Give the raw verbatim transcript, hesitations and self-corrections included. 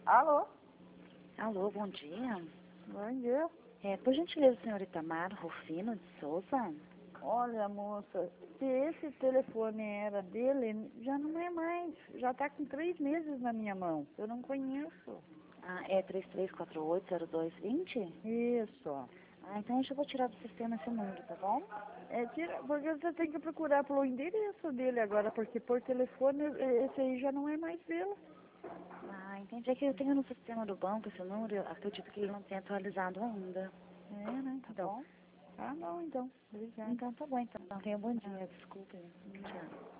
Alô? Alô, bom dia. Bom dia. É, por gentileza, senhor Itamar Rufino de Souza? Olha, moça, se esse telefone era dele, já não é mais. Já está com três meses na minha mão. Eu não conheço. Ah, é três três quatro oito zero dois dois zero? Isso. Ah, então eu já vou tirar do sistema esse número, tá bom? É, tira, porque você tem que procurar pelo endereço dele agora, porque por telefone eh, esse aí já não é mais dele. Ah, entendi. É que eu tenho no sistema do banco esse número, eu acredito que ele não tenha atualizado ainda. É, né? Tá Então. bom? Ah, não, então. Obrigada. Então tá bom, então. Tenha um bom dia, desculpe. Tchau.